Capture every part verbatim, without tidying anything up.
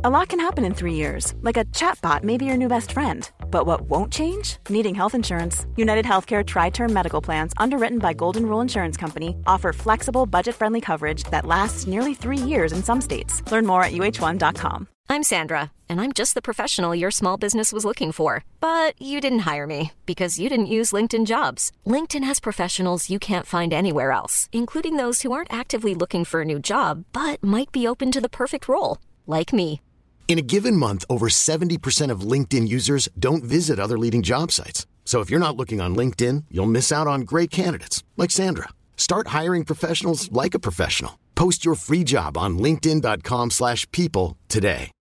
A lot can happen in three years, like a chatbot may be your new best friend. But what won't change? Needing health insurance. United Healthcare Tri-Term Medical Plans, underwritten by Golden Rule Insurance Company, offer flexible, budget-friendly coverage that lasts nearly three years in some states. Learn more at U H one dot com. I'm Sandra, and I'm just the professional your small business was looking for. But you didn't hire me because you didn't use LinkedIn Jobs. LinkedIn has professionals you can't find anywhere else, including those who aren't actively looking for a new job, but might be open to the perfect role, like me. In a given month, over seventy percent of LinkedIn users don't visit other leading job sites. So if you're not looking on LinkedIn, you'll miss out on great candidates like Sandra. Start hiring professionals like a professional. Post your free job on linkedin dot com slash people today.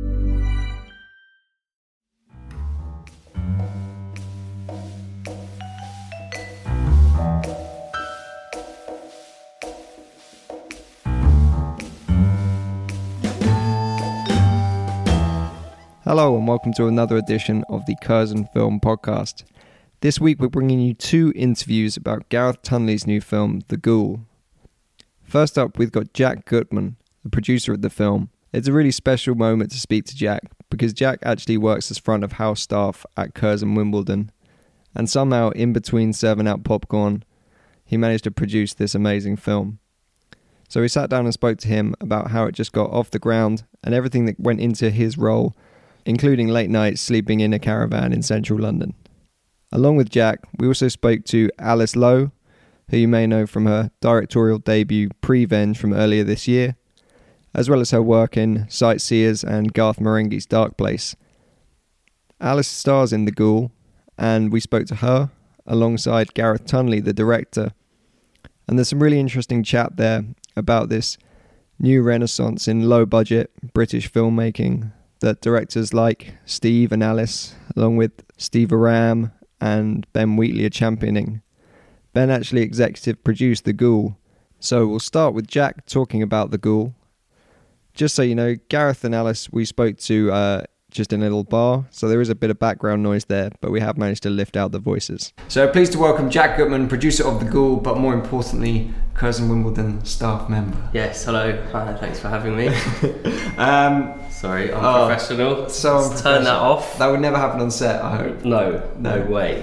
Hello and welcome to another edition of the Curzon Film Podcast. This week we're bringing you two interviews about Gareth Tunley's new film, The Ghoul. First up, we've got Jack Gutman, the producer of the film. It's a really special moment to speak to Jack, because Jack actually works as front of house staff at Curzon Wimbledon, and somehow in between serving out popcorn, he managed to produce this amazing film. So we sat down and spoke to him about how it just got off the ground and everything that went into his role, including late nights sleeping in a caravan in central London. Along with Jack, we also spoke to Alice Lowe, who you may know from her directorial debut Prevenge from earlier this year, as well as her work in Sightseers and Garth Marenghi's Dark Place. Alice stars in The Ghoul, and we spoke to her alongside Gareth Tunley, the director. And there's some really interesting chat there about this new renaissance in low-budget British filmmaking that directors like Steve and Alice, along with Steve Aram and Ben Wheatley, are championing. Ben actually executive produced The Ghoul. So we'll start with Jack talking about The Ghoul. Just so you know, Gareth and Alice we spoke to uh, just in a little bar, so there is a bit of background noise there, but we have managed to lift out the voices. So pleased to welcome Jack Gutman, producer of The Ghoul, but more importantly, Curzon Wimbledon staff member. Yes, hello. Hi, thanks for having me. um, Sorry, I'm oh, professional. So Let's turn that off. That would never happen on set, I hope. No, no, no way.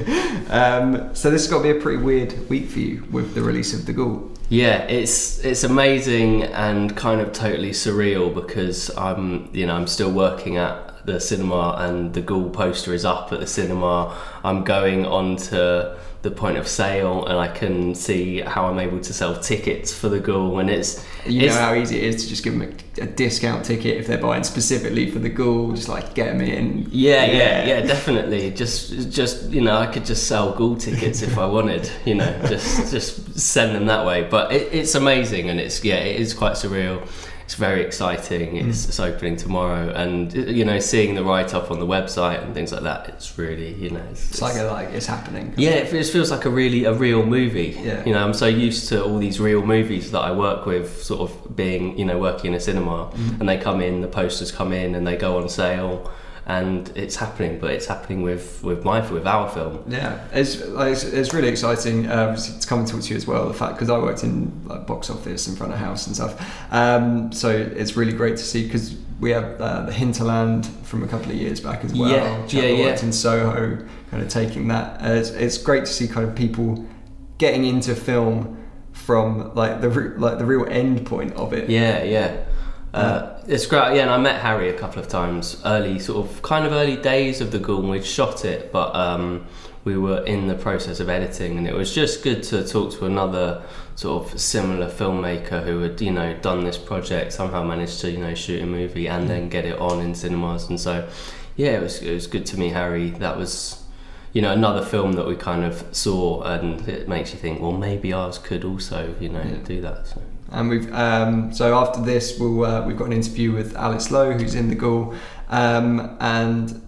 um, so this has got to be a pretty weird week for you with the release of The Ghoul. Yeah, it's it's amazing and kind of totally surreal because I'm, you know, I'm still working at the cinema and The Ghoul poster is up at the cinema. I'm going on to the point of sale and I can see how I'm able to sell tickets for The Ghoul, and it's you it's, know how easy it is to just give them a, a discount ticket if they're buying specifically for The Ghoul, just like get them in. Yeah, yeah, yeah, yeah, definitely. Just, just you know, I could just sell Ghoul tickets if I wanted. You know, just, just send them that way. But it, it's amazing, and it's yeah, it is quite surreal. It's very exciting. It's, mm. it's opening tomorrow, and you know, seeing the write-up on the website and things like that, it's really, you know, it's, it's, it's like a, like it's happening. Yeah, it just feels like a really a real movie. Yeah. You know, I'm so used to all these real movies that I work with, sort of being, you know, working in a cinema, mm. and they come in, the posters come in, and they go on sale. And it's happening, but it's happening with, with my with our film. Yeah, it's like, it's, it's really exciting uh, to come and talk to you as well. The fact, because I worked in like box office and front of house and stuff, um, so it's really great to see, because we have uh, the Hinterland from a couple of years back as well. Yeah, Chap yeah, that yeah. worked in Soho, kind of taking that. Uh, it's, it's great to see kind of people getting into film from like the like the real end point of it. Yeah, yeah. Uh, it's great, yeah, and I met Harry a couple of times, early, sort of, kind of early days of The Ghoul, and we'd shot it, but um, we were in the process of editing, and it was just good to talk to another sort of similar filmmaker who had, you know, done this project, somehow managed to, you know, shoot a movie and then get it on in cinemas, and so, yeah, it was it was good to meet Harry. That was, you know, another film that we kind of saw, and it makes you think, well, maybe ours could also, you know, yeah. do that, so. And we've um, so after this, we'll uh, we've got an interview with Alice Lowe, who's in The Ghoul, um, and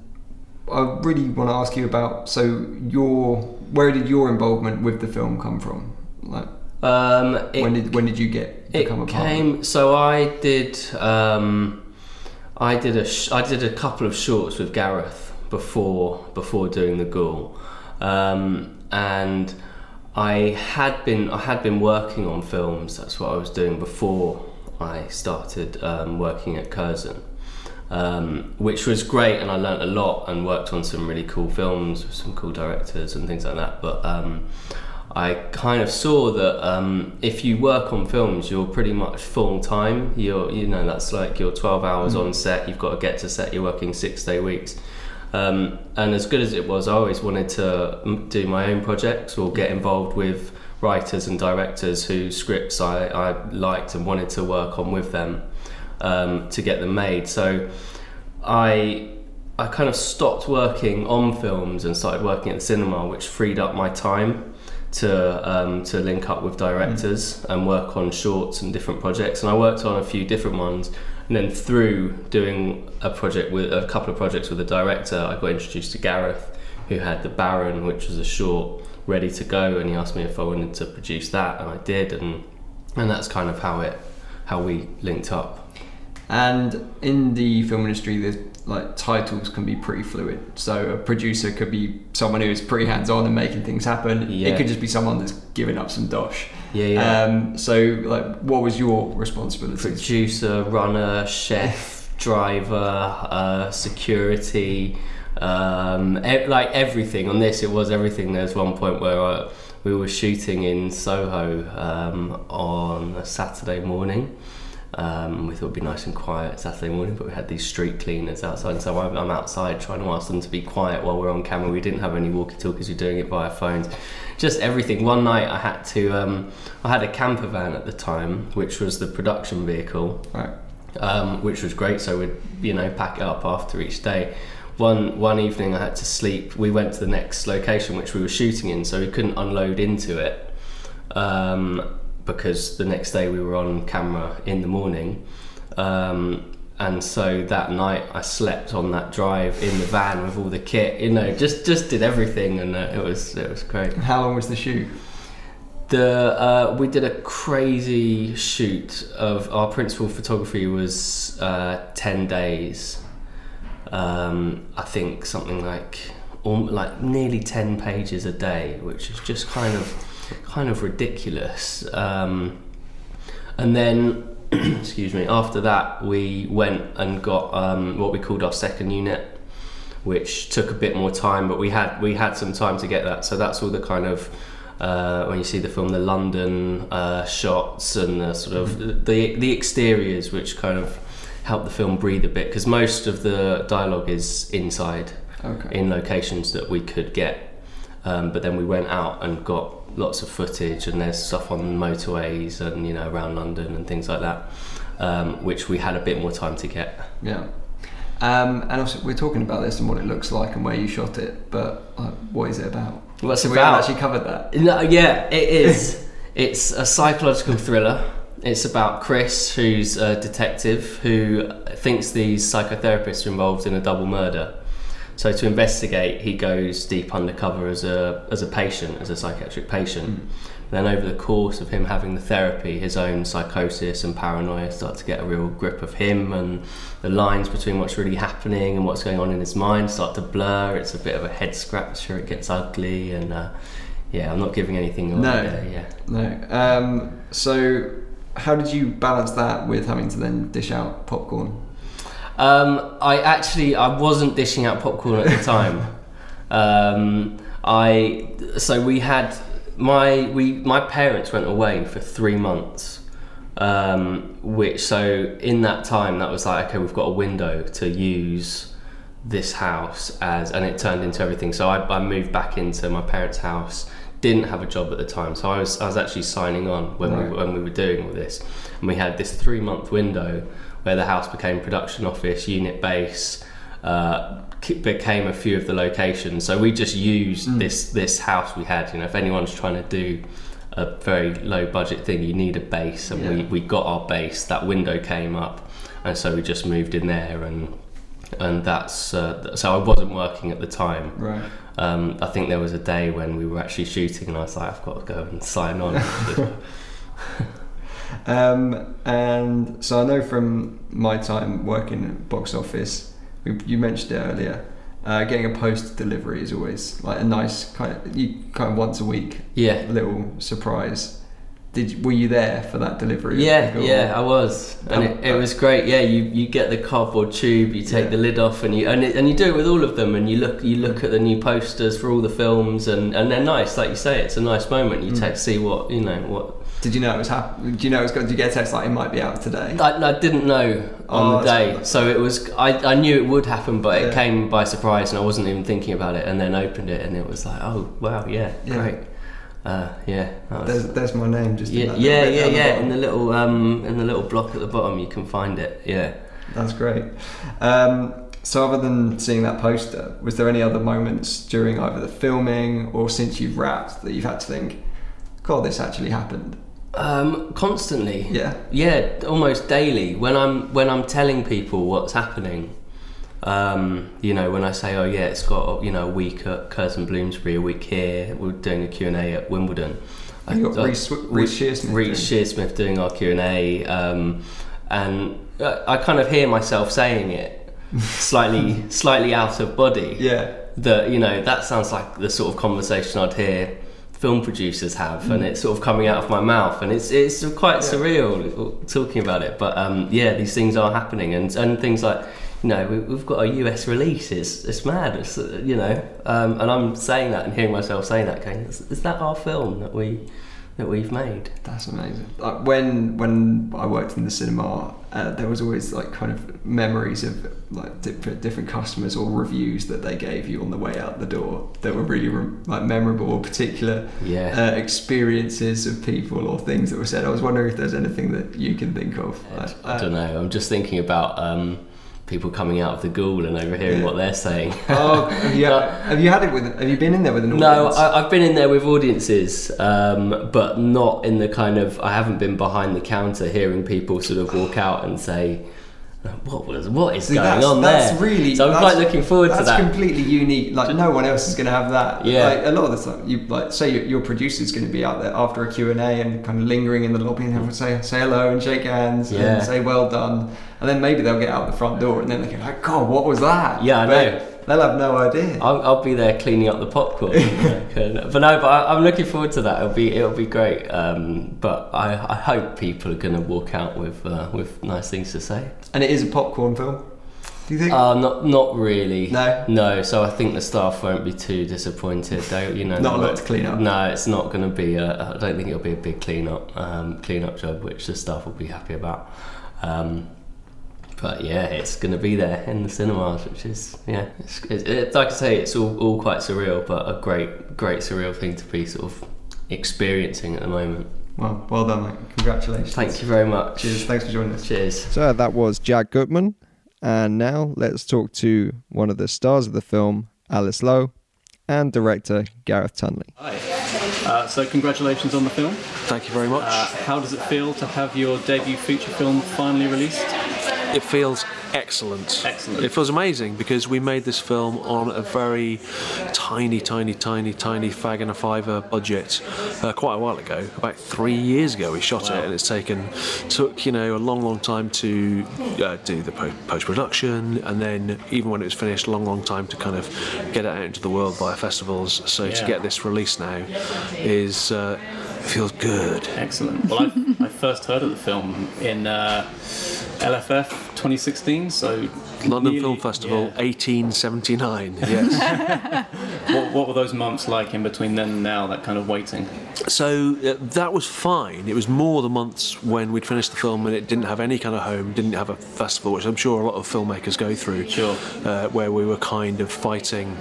I really want to ask you about so your where did your involvement with the film come from? Like, um, it, when did when did you get become it a part came, of it? So I did um, I did a sh- I did a couple of shorts with Gareth before before doing The Ghoul, um, and. I had been I had been working on films. That's what I was doing before I started um, working at Curzon. um, which was great, and I learnt a lot and worked on some really cool films with some cool directors and things like that. But um, I kind of saw that um, if you work on films, you're pretty much full time. You're, you know, that's like you're twelve hours mm. on set. You've got to get to set. You're working six day weeks. Um, and as good as it was, I always wanted to do my own projects or get involved with writers and directors whose scripts I, I liked and wanted to work on with them um, to get them made. So I I kind of stopped working on films and started working at the cinema, which freed up my time to um, to link up with directors mm. and work on shorts and different projects. And I worked on a few different ones. And then through doing a project with a couple of projects with a director, I got introduced to Gareth, who had The Baron, which was a short ready to go, and he asked me if I wanted to produce that, and I did, and and that's kind of how it how we linked up. And in the film industry, there's like titles can be pretty fluid. So a producer could be someone who's pretty hands-on and making things happen. Yeah. It could just be someone that's giving up some dosh. Yeah, yeah. Um, so, like, what was your responsibility? Producer, runner, chef, driver, uh, security, um, e- like everything. On this, it was everything. There was one point where I, we were shooting in Soho um, on a Saturday morning. Um, we thought it'd be nice and quiet Saturday morning, but we had these street cleaners outside, and so I'm, I'm outside trying to ask them to be quiet while we're on camera. We didn't have any walkie-talkies, we were doing it via phones, just everything. One night I had to, um, I had a camper van at the time, which was the production vehicle, right. um, which was great, so we'd, you know, pack it up after each day. One one evening I had to sleep, we went to the next location which we were shooting in, so we couldn't unload into it. Um, because the next day we were on camera in the morning, um, and so that night I slept on that drive in the van with all the kit, you know, just just did everything, and uh, it was it was great. How long was the shoot? The uh, we did a crazy shoot of our principal photography was uh, ten days. Um, I think something like um, like nearly ten pages a day, which is just kind of. kind of ridiculous, um, and then excuse me after that we went and got um, what we called our second unit, which took a bit more time, but we had we had some time to get that. So that's all the kind of uh, when you see the film, the London uh, shots and the sort of the the exteriors, which kind of help the film breathe a bit, because most of the dialogue is inside, okay. in locations that we could get, um, but then we went out and got lots of footage, and there's stuff on motorways and, you know, around London and things like that, um, which we had a bit more time to get. Yeah. Um, and also, we're talking about this and what it looks like and where you shot it, but uh, what is it about? What's so it about? We haven't actually covered that. No, yeah, it is. It's a psychological thriller. It's about Chris, who's a detective who thinks these psychotherapists are involved in a double murder. So to investigate, he goes deep undercover as a as a patient, as a psychiatric patient. Mm. Then over the course of him having the therapy, his own psychosis and paranoia start to get a real grip of him, and the lines between what's really happening and what's going on in his mind start to blur. It's a bit of a head scratcher, it gets ugly, and uh, yeah, I'm not giving anything away no, there, yeah. No. Um, so how did you balance that with having to then dish out popcorn? Um, I actually I wasn't dishing out popcorn at the time. um, I so we had my we my parents went away for three months, um, which so in that time that was like, okay, we've got a window to use this house as, and it turned into everything. So I, I moved back into my parents' house. Didn't have a job at the time, so I was I was actually signing on when right. we when we were doing all this, and we had this three month window where the house became production office, unit base, uh, became a few of the locations. So we just used mm. this this house we had. You know, if anyone's trying to do a very low budget thing, you need a base, and yeah. we, we got our base. That window came up, and so we just moved in there, and and that's uh, so I wasn't working at the time. Right. Um, I think there was a day when we were actually shooting, and I was like, I've got to go and sign on. Um, and so I know from my time working at box office, we, you mentioned it earlier, uh, getting a post delivery is always like a nice kind of, you kind of once a week, yeah, little surprise. Did were you there for that delivery? Yeah, yeah, I was, and um, it, it was great. Yeah, you, you get the cardboard tube, you take yeah. the lid off, and you and, it, and you do it with all of them. And you look you look at the new posters for all the films, and, and they're nice. Like you say, it's a nice moment. You mm. take see what you know what. Did you know it was happening? Did you know it was going? Did you get a text like it might be out today? I, I didn't know on oh, the day, so it was. I, I knew it would happen, but yeah. it came by surprise, and I wasn't even thinking about it. And then opened it, and it was like, oh wow, yeah, yeah. great. Uh, yeah, was, there's there's my name just yeah in that yeah yeah yeah yeah in the little um in the little block at the bottom you can find it. Yeah, that's great. Um, so other than seeing that poster, was there any other moments during either the filming or since you've wrapped that you've had to think, God, this actually happened? Um, constantly. Yeah. Yeah, almost daily. When I'm when I'm telling people what's happening. Um, you know, when I say, oh yeah, it's got, you know, a week at Curzon Bloomsbury, a week here, we're doing a Q and A at Wimbledon. You got Reece Shearsmith Reece Shearsmith doing our Q and A, um, and I kind of hear myself saying it slightly, slightly out of body. Yeah. That, you know, that sounds like the sort of conversation I'd hear film producers have, mm. and it's sort of coming out of my mouth, and it's it's quite yeah. surreal talking about it. But um, yeah, these things are happening, and and things like, you know, we, we've got a U S release. It's it's mad. It's, you know, um, and I'm saying that and hearing myself saying that, going, is, is that our film that we that we've made? That's amazing. Like when when I worked in the cinema, uh, there was always like kind of memories of like different different customers or reviews that they gave you on the way out the door that were really like memorable, or particular yeah. uh, experiences of people or things that were said. I was wondering if there's anything that you can think of. Like, I don't uh, know. I'm just thinking about. Um, people coming out of the Ghoul and overhearing yeah. what they're saying. Oh, have you, have you had it with? Have you been in there with an audience? No, I, I've been in there with audiences, um, but not in the kind of. I haven't been behind the counter hearing people sort of walk out and say, "What was? What is See, going that's, on that's there?" Really, so I'm quite looking forward to that. That's completely unique. Like no one else is going to have that. Yeah. Like a lot of the time, you like say your, your producer's going to be out there after a Q and A and kind of lingering in the lobby and everyone say say hello and shake hands yeah. and say well done. And then maybe they'll get out the front door and then they go like, God, what was that? Yeah, I but know. They'll have no idea. I'll, I'll be there cleaning up the popcorn. But no, but I, I'm looking forward to that. It'll be it'll be great. Um, but I, I hope people are going to walk out with uh, with nice things to say. And it is a popcorn film. Do you think? Uh, not not really. No. No. So I think the staff won't be too disappointed. They, you know, not a lot to clean up. No, it's not going to be. A, I don't think it'll be a big clean up um, clean up job, which the staff will be happy about. Um, But yeah, it's going to be there in the cinemas, which is yeah. It's, it's, it's like I say, it's all, all quite surreal, but a great, great surreal thing to be sort of experiencing at the moment. Well, well done, mate. Congratulations. Thank you very much. Cheers. Thanks for joining us. Cheers. So that was Jack Gutman, and now let's talk to one of the stars of the film, Alice Lowe, and director Gareth Tunley. Hi. Uh, so congratulations on the film. Thank you very much. Uh, how does it feel to have your debut feature film finally released? It feels excellent. Excellent. It feels amazing because we made this film on a very tiny, tiny, tiny, tiny fag and a fiver budget uh, quite a while ago. About three years ago we shot wow. it, and it's taken took you know a long, long time to uh, do the po- post-production, and then even when it was finished, a long, long time to kind of get it out into the world via festivals. So yeah. to get this released now is uh, feels good. Excellent. Well, I, I first heard of the film in uh, L F F twenty sixteen, so London nearly, Film Festival, yeah. eighteen seventy-nine. Yes. what, what were those months like in between then and now? That kind of waiting. So uh, that was fine. It was more the months when we'd finished the film and it didn't have any kind of home, didn't have a festival, which I'm sure a lot of filmmakers go through. Sure. Uh, where we were kind of fighting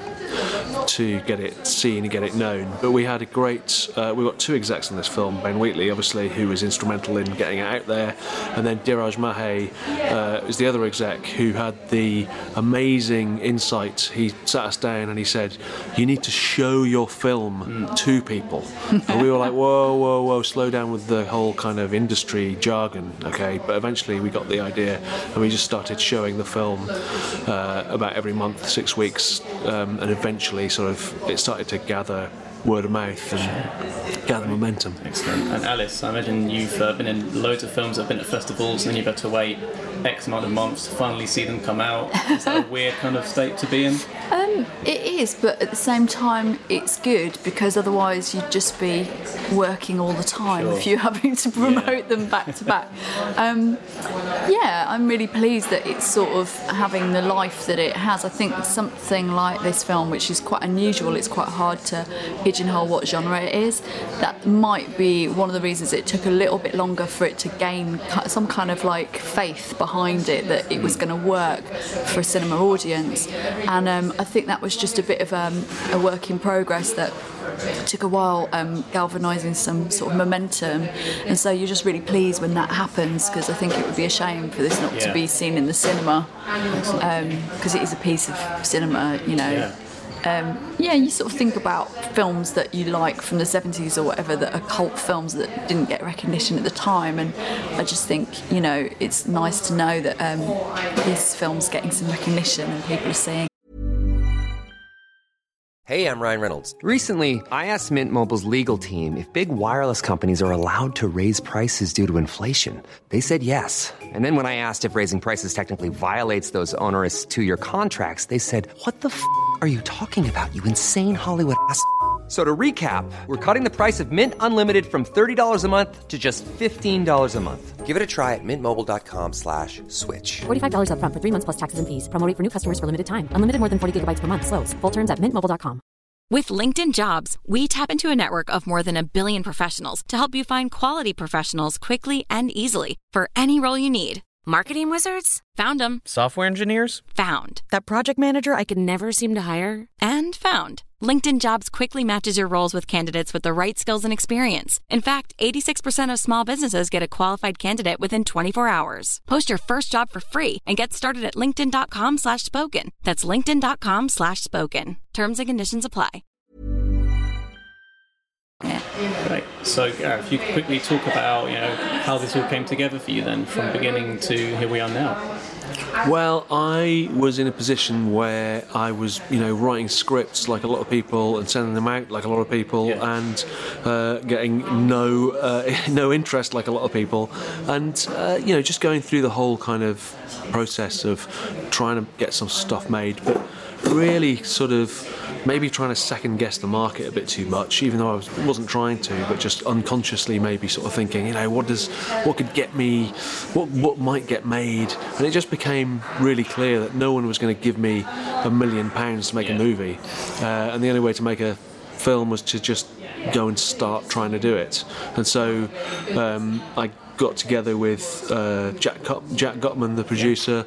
to get it seen and get it known. But we had a great, uh, we got two execs in this film, Ben Wheatley obviously, who was instrumental in getting it out there, and then Dheeraj Mahe uh, was the other exec who had the amazing insight. He sat us down and he said, you need to show your film mm. to people. And we were like, whoa, whoa, whoa, slow down with the whole kind of industry jargon, okay? But eventually we got the idea and we just started showing the film uh, about every month, six weeks, um, and eventually sort of it started to gather word of mouth and gather momentum. Excellent. And Alice, I imagine you've uh, been in loads of films, have been at festivals, and then you've had to wait X amount of months to finally see them come out. Is that a weird kind of state to be in? Um, it is, but at the same time, it's good because otherwise you'd just be working all the time Sure. if you're having to promote Yeah. them back to back. Um, yeah, I'm really pleased that it's sort of having the life that it has. I think something like this film, which is quite unusual, it's quite hard to pigeonhole what genre it is. That might be one of the reasons it took a little bit longer for it to gain some kind of like faith behind it, that it was going to work for a cinema audience. And um, I think that was just a bit of um, a work in progress that took a while um, galvanising some sort of momentum, and so you're just really pleased when that happens, because I think it would be a shame for this not Yeah. to be seen in the cinema, because um, it is a piece of cinema, you know. Yeah. Um, yeah, you sort of think about films that you like from the seventies or whatever that are cult films that didn't get recognition at the time, and I just think, you know, it's nice to know that um, this film's getting some recognition and people are seeing. Hey, I'm Ryan Reynolds. Recently, I asked Mint Mobile's legal team if big wireless companies are allowed to raise prices due to inflation. They said yes. And then when I asked if raising prices technically violates those onerous two-year contracts, they said, "What the f*** are you talking about, you insane Hollywood ass f- So to recap, we're cutting the price of Mint Unlimited from thirty dollars a month to just fifteen dollars a month. Give it a try at mintmobile.com slash switch. forty-five dollars up front for three months plus taxes and fees. Promo rate for new customers for limited time. Unlimited more than forty gigabytes per month. Slows full terms at mint mobile dot com. With LinkedIn Jobs, we tap into a network of more than a billion professionals to help you find quality professionals quickly and easily for any role you need. Marketing wizards? Found them. Software engineers? Found. That project manager I could never seem to hire? And found. LinkedIn Jobs quickly matches your roles with candidates with the right skills and experience. In fact, eighty-six percent of small businesses get a qualified candidate within twenty-four hours. Post your first job for free and get started at linkedin.com slash spoken. That's linkedin.com slash spoken. Terms and conditions apply. Right. So, Gareth, if you could quickly talk about, you know, how this all came together for you then, from beginning to here we are now. Well, I was in a position where I was, you know, writing scripts like a lot of people and sending them out like a lot of people, Yeah. and uh, getting no uh, no interest like a lot of people, and uh, you know, just going through the whole kind of process of trying to get some stuff made, but really sort of maybe trying to second guess the market a bit too much, even though I was, wasn't trying to, but just unconsciously maybe sort of thinking, you know, what does, what could get me, what what might get made, and it just became really clear that no one was going to give me a million pounds to make Yeah. a movie, uh, and the only way to make a film was to just go and start trying to do it, and so um, I got together with uh, Jack Gut- Jack Gutman, the producer,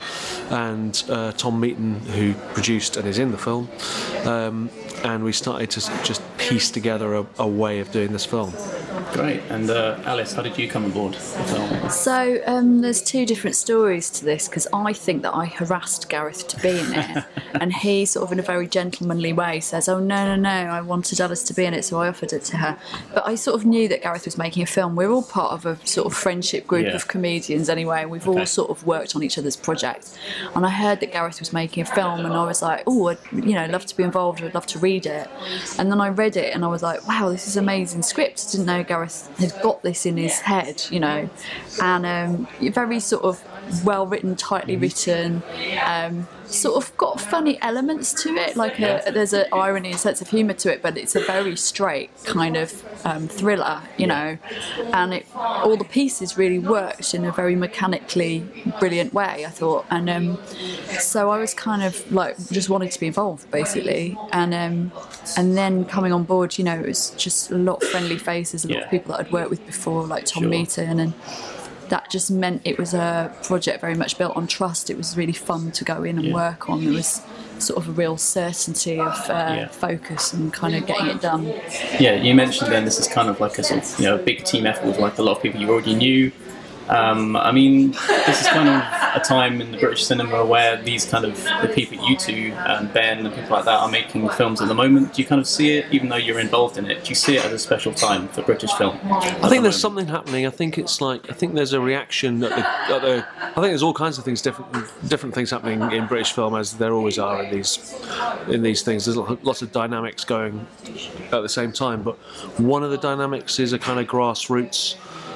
and uh, Tom Meaton, who produced and is in the film, um, and we started to s- just piece together a, a way of doing this film. Great. And uh, Alice, how did you come aboard the film? So um, there's two different stories to this, because I think that I harassed Gareth to be in it, and he sort of in a very gentlemanly way says, oh no no no, I wanted Alice to be in it, so I offered it to her. But I sort of knew that Gareth was making a film. We're all part of a sort of friendship group Yeah. of comedians anyway, and we've Okay. all sort of worked on each other's projects, and I heard that Gareth was making a film, and I was like, oh, I'd, you know, love to be involved, I'd love to read it. And then I read it and I was like, wow, this is an amazing script. I didn't know Gareth had got this in his head, you know, and um, very sort of well written, tightly written, um, sort of got funny elements to it, like a, there's an irony and sense of humour to it, but it's a very straight kind of um, thriller, you know, and it, all the pieces really worked in a very mechanically brilliant way, I thought, and um, so I was kind of like just wanted to be involved basically, and um, and then coming on board, you know, it was just a lot of friendly faces, a lot Yeah. of people that I'd worked with before, like Tom Sure. Meaton, and that just meant it was a project very much built on trust. It was really fun to go in and Yeah. work on. There was sort of a real certainty of uh, Yeah. focus and kind of getting it done. Yeah, you mentioned then this is kind of like a sort of, you know, a big team effort with like a lot of people you already knew. Um, I mean, this is kind of a time in the British cinema where these kind of the people, you two and Ben and people like that, are making films at the moment? Do you kind of see it, even though you're involved in it, do you see it as a special time for British film? I think there's something happening. I think it's like I think there's a reaction. At the, at the, I think there's all kinds of things, different different things happening in British film, as there always are in these in these things. There's lots of dynamics going at the same time, but one of the dynamics is a kind of grassroots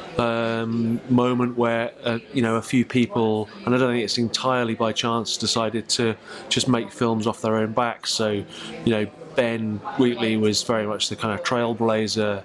um, moment where uh, you know a few people, and I don't think it's entirely by chance, decided to just make films off their own backs. So, you know, Ben Wheatley was very much the kind of trailblazer,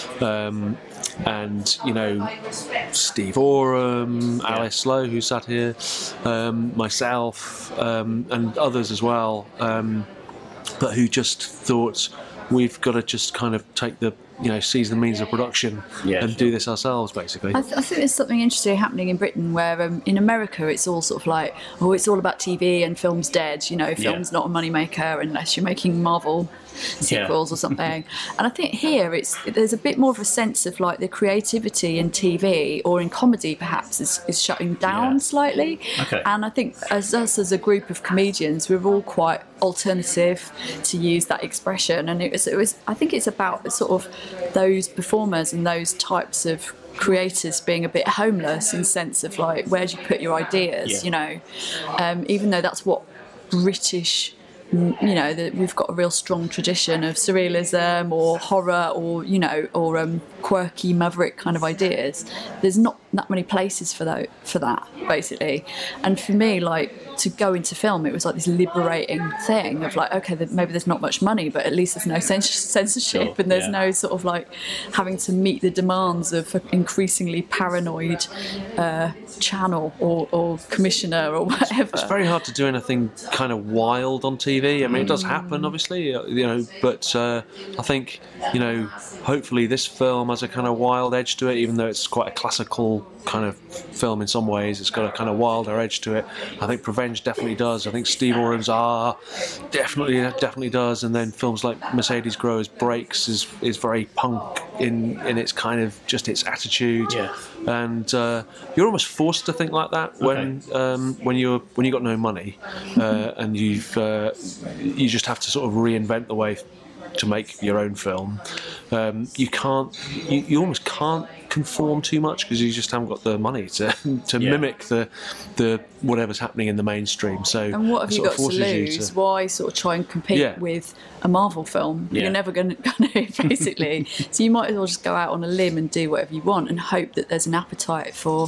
um, and you know Steve Oram, yeah. Alice Lowe, who sat here, um, myself, um, and others as well, um, but who just thought we've got to just kind of take the you know seize the means of production yeah, and sure. do this ourselves, basically. I, th- I think there's something interesting happening in Britain where um, in America it's all sort of like, oh, it's all about T V and film's dead, you know, film's yeah. not a moneymaker unless you're making Marvel sequels yeah. or something. And I think here it's there's a bit more of a sense of like the creativity in T V or in comedy perhaps is, is shutting down yeah. slightly. Okay. And I think as us as a group of comedians, we're all quite alternative, to use that expression, and it was, it was I think it's about sort of those performers and those types of creators being a bit homeless in the sense of like, where do you put your ideas, yeah. you know, um, even though that's what British, you know, that we've got a real strong tradition of surrealism or horror or, you know, or um, quirky maverick kind of ideas. There's not that many places for that, for that, basically. And for me, like, to go into film, it was like this liberating thing of like, okay, maybe there's not much money, but at least there's no censorship sure, and there's yeah. no sort of like having to meet the demands of an increasingly paranoid uh, channel or, or commissioner or whatever. It's very hard to do anything kind of wild on T V. I mean, it does happen, obviously, you know, but uh, I think, you know, hopefully this film has a kind of wild edge to it, even though it's quite a classical kind of film in some ways. It's got a kind of wilder edge to it. I think Revenge definitely does. I think Steve Oram's R definitely definitely does. And then films like Mercedes Grower's Brakes is is very punk in in its kind of just its attitude. Yeah. And uh, you're almost forced to think like that when okay. um, when you're when you got no money uh, and you've uh, you just have to sort of reinvent the way to make your own film. Um, you can't, you, you almost can't conform too much because you just haven't got the money to to yeah. mimic the the whatever's happening in the mainstream. So and what have you got to lose? To, Why sort of try and compete yeah. with a Marvel film? Yeah. You're never going to, basically. So you might as well just go out on a limb and do whatever you want and hope that there's an appetite for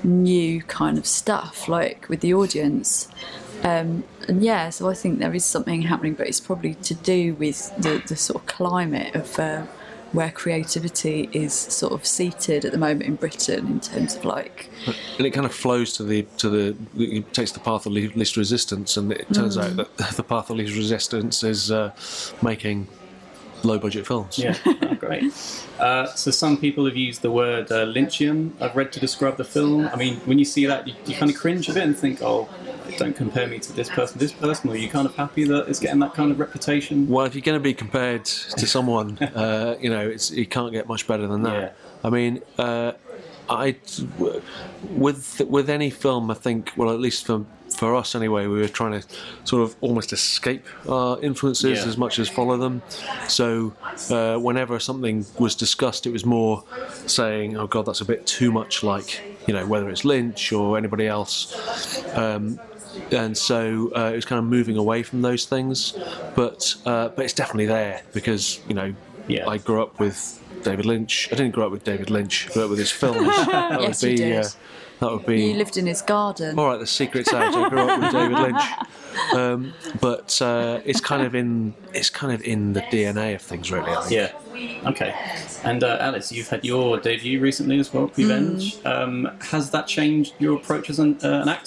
new kind of stuff, like with the audience. Um, and yeah, so I think there is something happening, but it's probably to do with the, the sort of climate of uh, where creativity is sort of seated at the moment in Britain in terms of like. And it kind of flows to the to the it takes the path of least resistance, and it turns mm. out that the path of least resistance is uh, making low-budget films. Yeah, oh, great. Uh, so some people have used the word uh, Lynchian, I've read, to describe the film. I mean, when you see that, you, you kind of cringe a bit and think, oh, don't compare me to this person, this person, or are you kind of happy that it's getting that kind of reputation? Well, if you're going to be compared to someone, uh, you know, it's, you can't get much better than that. Yeah. I mean, uh, I, with with any film, I think, well, at least for for us anyway, we were trying to sort of almost escape our influences yeah. as much as follow them. So uh, whenever something was discussed, it was more saying, oh God, that's a bit too much like, you know, whether it's Lynch or anybody else. Um, and so uh, it was kind of moving away from those things. But uh, but it's definitely there because, you know, yeah. I grew up with David Lynch. I didn't grow up with David Lynch, I grew up with his films. That yes, would be, you did. Uh, That would be. You lived in his garden. All right, the secret's out. I grew up with David Lynch, um, but uh, it's kind of in it's kind of in the D N A of things, really. I think. Yeah. Okay. And uh, Alice, you've had your debut recently as well, Revenge. Mm. Um, has that changed your approach as an, uh, an actor?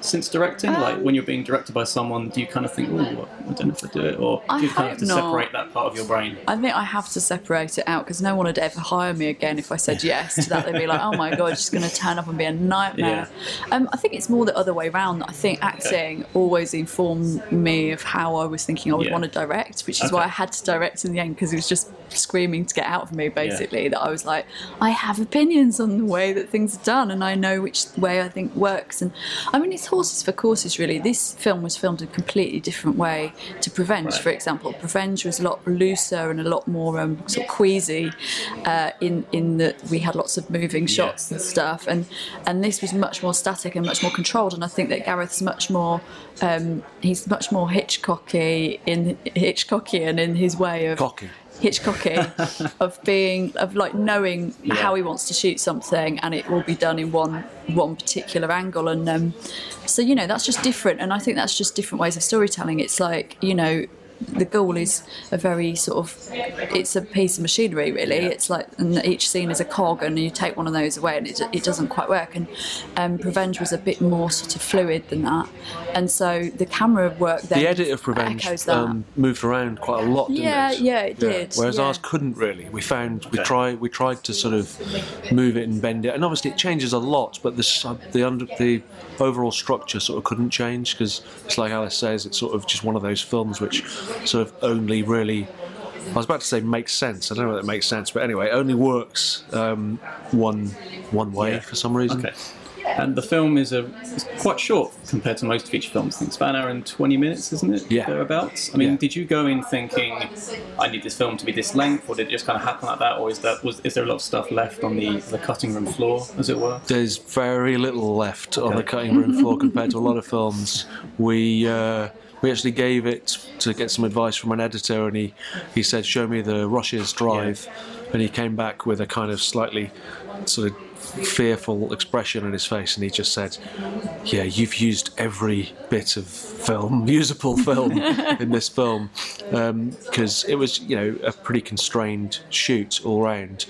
since directing? Um, like when you're being directed by someone, do you kind of think, oh, I don't know if I do it, or do you kind of have to not. separate that part of your brain? I think I have to separate it out because no one would ever hire me again if I said yes to that. They'd be like, oh my god, she's going to turn up and be a nightmare. Yeah. Um, I think it's more the other way around. I think acting okay. always informed me of how I was thinking I would yeah. want to direct, which is okay. why I had to direct in the end, because it was just screaming to get out of me, basically, yeah. that I was like, I have opinions on the way that things are done and I know which way I think works. And I mean, it's horses for courses, really. This film was filmed a completely different way to Prevenge, right. for example. Prevenge was a lot looser and a lot more um, sort of queasy uh, in, in that we had lots of moving shots yeah. and stuff, and, and this was much more static and much more controlled, and I think that Gareth's much more um, he's much more Hitchcocky in Hitchcockian in his way of Cocky. Hitchcocky of being of like knowing yeah. how he wants to shoot something, and it will be done in one one particular angle, and um, so you know that's just different, and I think that's just different ways of storytelling. It's like, you know, The Ghoul is a very sort of, it's a piece of machinery, really. Yeah. It's like, and each scene is a cog, and you take one of those away and it, it doesn't quite work. And um, Prevenge was a bit more sort of fluid than that, and so the camera work then the edit of Prevenge um, moved around quite a lot, didn't yeah, it? Yeah, it yeah. did. Whereas yeah. ours couldn't really. We found we tried we tried to sort of move it and bend it, and obviously it changes a lot, but the the under the overall structure sort of couldn't change, because it's like Alice says, it's sort of just one of those films which sort of only really, I was about to say makes sense, I don't know whether it makes sense, but anyway, it only works um, one one way yeah. for some reason. Okay. And the film is a is quite short compared to most feature films. I think it's about an hour and twenty minutes, isn't it? Yeah. Thereabouts. I mean, yeah. did you go in thinking, I need this film to be this length, or did it just kind of happen like that, or is that was is there a lot of stuff left on the, the cutting room floor, as it were? There's very little left okay. on the cutting room floor compared to a lot of films. We uh, we actually gave it to get some advice from an editor, and he, he said, show me the rushes drive, yeah. and he came back with a kind of slightly sort of fearful expression on his face, and he just said, yeah, you've used every bit of film, usable film in this film, because um, it was, you know, a pretty constrained shoot all round.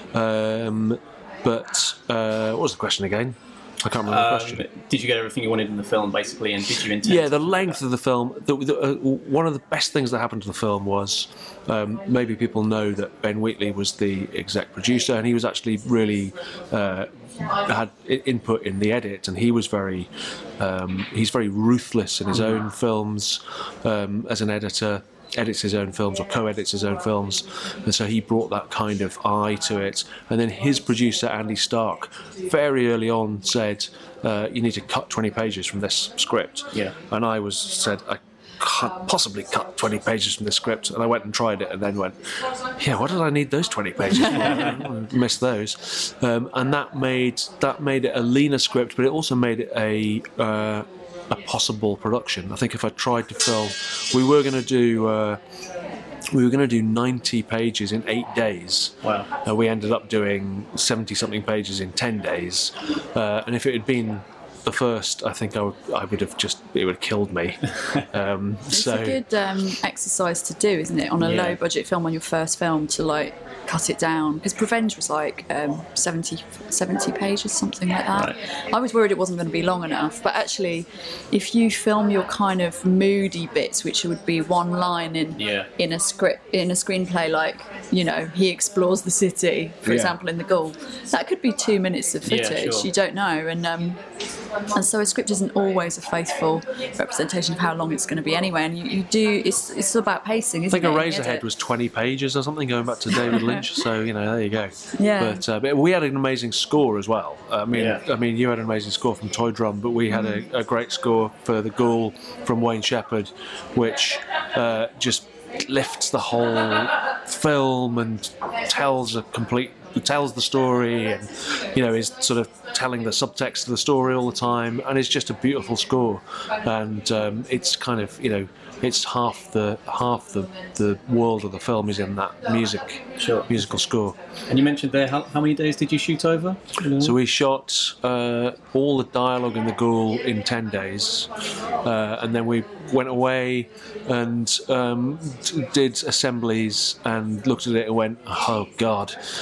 Um, but uh, what was the question again? I can't remember um, the question. Did you get everything you wanted in the film, basically, and did you intend Yeah, the length of the film. The, the, uh, one of the best things that happened to the film was, um, maybe people know that Ben Wheatley was the exec producer, and he was actually really uh, had input in the edit, and he was very, um, he's very ruthless in his own films um, as an editor. Edits his own films or co-edits his own films, and so he brought that kind of eye to it. And then his producer Andy Stark very early on said, uh, you need to cut twenty pages from this script. Yeah. And I was said, I can't possibly cut twenty pages from this script, and I went and tried it and then went, yeah, what did I need those twenty pages for? I missed those. Um, and that made that made it a leaner script, but it also made it a uh, a possible production. I think if I tried to film, we were going to do uh, we were going to do ninety pages in eight days. Wow. Uh, we ended up doing seventy something pages in ten days, uh, and if it had been the first, I think I would, I would have just, it would have killed me. Um, it's so. a good um, exercise to do, isn't it, on a yeah. low budget film, on your first film, to like cut it down, because Prevenge was like um, seventy, seventy pages, something like that. Right. I was worried it wasn't going to be long enough, but actually if you film your kind of moody bits, which would be one line in yeah. in a script, in a screenplay, like, you know, he explores the city, for yeah. example, in The Ghoul, that could be two minutes of footage. Yeah, sure. You don't know, and um, and so a script isn't always a faithful representation of how long it's going to be anyway, and you, you do, it's it's about pacing, isn't it? I think it? Eraserhead was twenty pages or something, going back to David Lynch, so, you know, there you go. Yeah. But, uh, but we had an amazing score as well. I mean, yeah. I mean, you had an amazing score from Toy Drum, but we had mm. a, a great score for The Ghoul from Wayne Shepherd, which uh, just lifts the whole film and tells a complete tells the story, and, you know, is sort of telling the subtext of the story all the time, and it's just a beautiful score, and um, it's kind of, you know, it's half the half the, the world of the film is in that music sure. musical score. And you mentioned there, how, how many days did you shoot over? So we shot uh, all the dialogue in The Ghoul in ten days, uh, and then we went away and um, did assemblies and looked at it and went, oh God, and then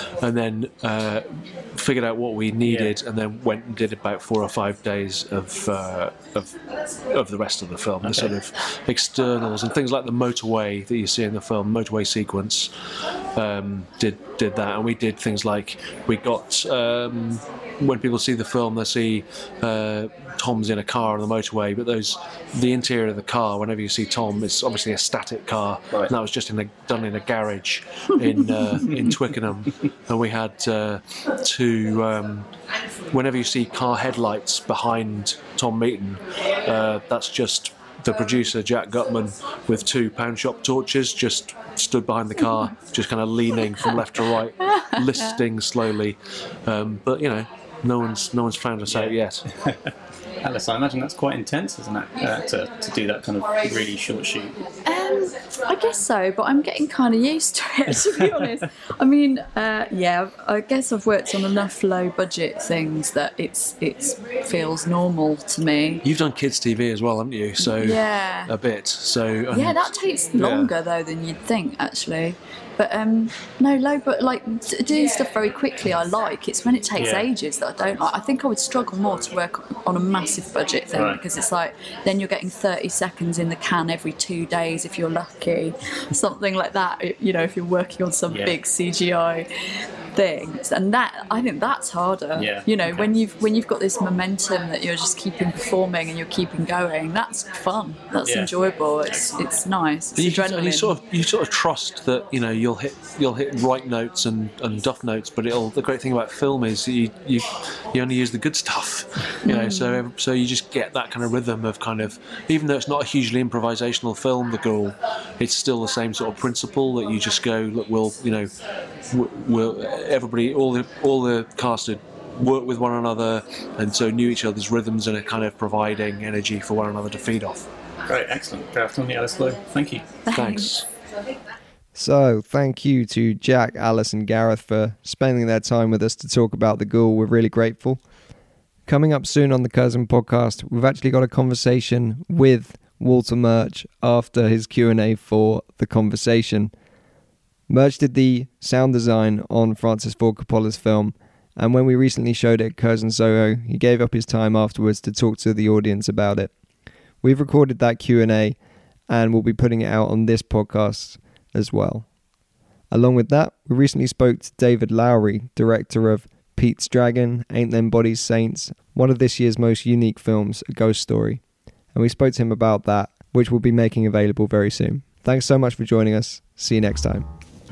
then uh, figured out what we needed, yeah. and then went and did about four or five days of uh, of of the rest of the film, okay. the sort of externals and things like the motorway that you see in the film, motorway sequence. Um, did did that, and we did things like we got um, when people see the film, they see uh, Tom's in a car on the motorway, but those the interior of the car, whenever you see Tom, it's obviously a static car, right. and that was just in a, done in a garage in uh, in Twickenham, and we had uh, two. Um, whenever you see car headlights behind Tom Meaton, uh, that's just the producer Jack Gutman with two pound shop torches just stood behind the car, just kind of leaning from left to right, listing slowly. Um, but you know, no one's no one's found us yeah. out yet. Alice, I imagine that's quite intense, isn't it, uh, to, to do that kind of really short shoot? Um, I guess so, but I'm getting kind of used to it, to be honest. I mean, uh, yeah, I guess I've worked on enough low-budget things that it's it's feels normal to me. You've done kids' T V as well, haven't you? So yeah. a bit. So um, yeah, that takes longer, yeah. though, than you'd think, actually. But um, no, low, but like doing stuff very quickly I like. It's when it takes yeah. ages that I don't like. I think I would struggle more to work on a massive budget thing, right. because it's like then you're getting thirty seconds in the can every two days if you're lucky, something like that. You know, if you're working on some yeah. big C G I things, and that I think that's harder. Yeah. You know, okay. when you've when you've got this momentum that you're just keeping performing and you're keeping going, that's fun. That's yeah. enjoyable. It's it's nice. It's you, adrenaline. You sort of you sort of trust that you know you'll hit you'll hit right notes and, and duff notes, but it'll the great thing about film is you you you only use the good stuff. You know, mm. so so you just get that kind of rhythm of kind of even though it's not a hugely improvisational film, The Ghoul, it's still the same sort of principle that you just go look we'll you know we'll everybody, all the all the cast had worked with one another, and so knew each other's rhythms and are kind of providing energy for one another to feed off. Great, excellent. Gareth Tunley, Alice Lowe, thank you. Thanks. So, thank you to Jack, Alice, and Gareth for spending their time with us to talk about The Ghoul. We're really grateful. Coming up soon on the Curzon podcast, we've actually got a conversation with Walter Murch after his Q and A for The Conversation. Murch did the sound design on Francis Ford Coppola's film, and when we recently showed it at Curzon Soho, he gave up his time afterwards to talk to the audience about it. We've recorded that Q and A, and we'll be putting it out on this podcast as well. Along with that, we recently spoke to David Lowery, director of Pete's Dragon, Ain't Them Bodies Saints, one of this year's most unique films, A Ghost Story. And we spoke to him about that, which we'll be making available very soon. Thanks so much for joining us. See you next time.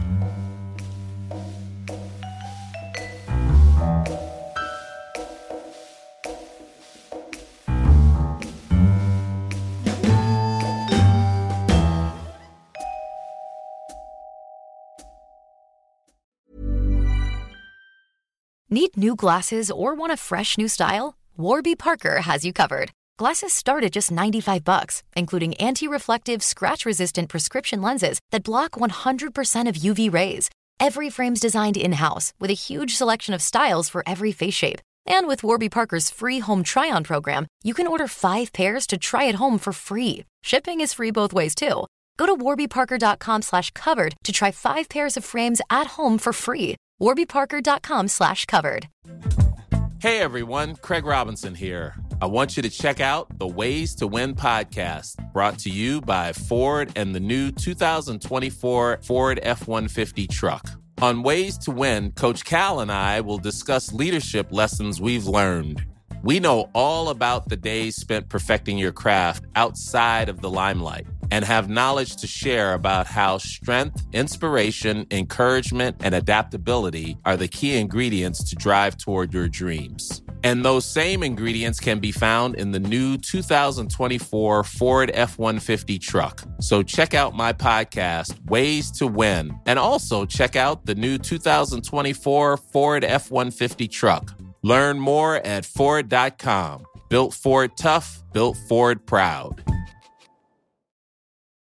Need new glasses or want a fresh new style? Warby Parker has you covered. Glasses start at just ninety-five bucks, including anti-reflective, scratch-resistant prescription lenses that block one hundred percent of U V rays. Every frame's designed in-house with a huge selection of styles for every face shape. And with Warby Parker's free home try-on program, you can order five pairs to try at home for free. Shipping is free both ways, too. Go to warbyparker.com slash covered to try five pairs of frames at home for free. warbyparker.com slash covered. Hey everyone, Craig Robinson here. I want you to check out the Ways to Win podcast, brought to you by Ford and the new two thousand twenty-four Ford F one fifty truck. On Ways to Win, Coach Cal and I will discuss leadership lessons we've learned. We know all about the days spent perfecting your craft outside of the limelight and have knowledge to share about how strength, inspiration, encouragement, and adaptability are the key ingredients to drive toward your dreams. And those same ingredients can be found in the new two thousand twenty-four Ford F one fifty truck. So check out my podcast, Ways to Win, and also check out the new two thousand twenty-four Ford F one fifty truck. Learn more at Ford dot com. Built Ford tough, built Ford proud.